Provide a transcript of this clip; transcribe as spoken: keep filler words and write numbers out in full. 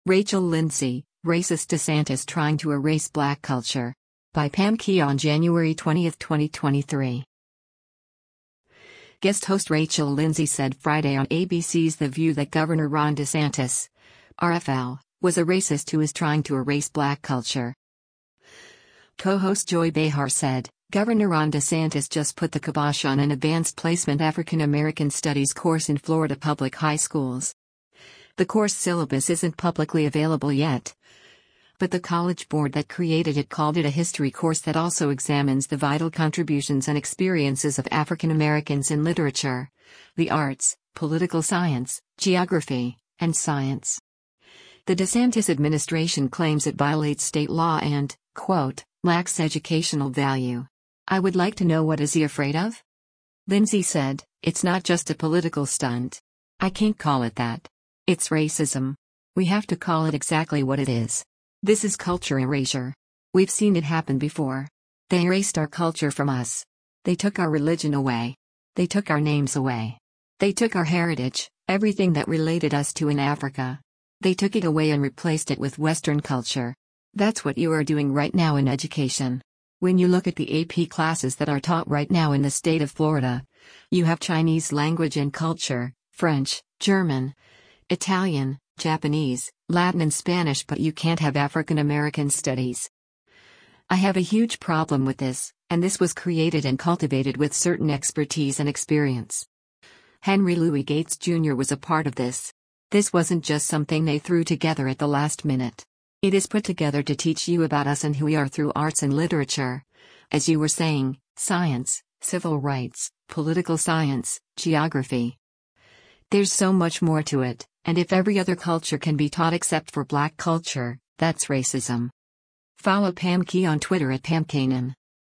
Rachel Lindsay, Racist DeSantis Trying to Erase Black Culture. By Pam Key on January twentieth, twenty twenty-three. Guest host Rachel Lindsay said Friday on A B C's The View that Governor Ron DeSantis, R F L, was a racist who is trying to erase black culture. Co-host Joy Behar said, Governor Ron DeSantis just put the kibosh on an advanced placement African American Studies course in Florida public high schools. The course syllabus isn't publicly available yet, but the college board that created it called it a history course that also examines the vital contributions and experiences of African Americans in literature, the arts, political science, geography, and science. The DeSantis administration claims it violates state law and, quote, lacks educational value. I would like to know, what is he afraid of? Lindsay said, it's not just a political stunt. I can't call it that. It's racism. We have to call it exactly what it is. This is culture erasure. We've seen it happen before. They erased our culture from us. They took our religion away. They took our names away. They took our heritage, everything that related us to in Africa. They took it away and replaced it with Western culture. That's what you are doing right now in education. When you look at the A P classes that are taught right now in the state of Florida, you have Chinese language and culture, French, German, Italian, Japanese, Latin and Spanish, but you can't have African American studies. I have a huge problem with this, and this was created and cultivated with certain expertise and experience. Henry Louis Gates Junior was a part of this. This wasn't just something they threw together at the last minute. It is put together to teach you about us and who we are through arts and literature. As you were saying, science, civil rights, political science, geography. There's so much more to it. And if every other culture can be taught except for black culture, that's racism. Follow Pam Key on Twitter at Pam Kanan.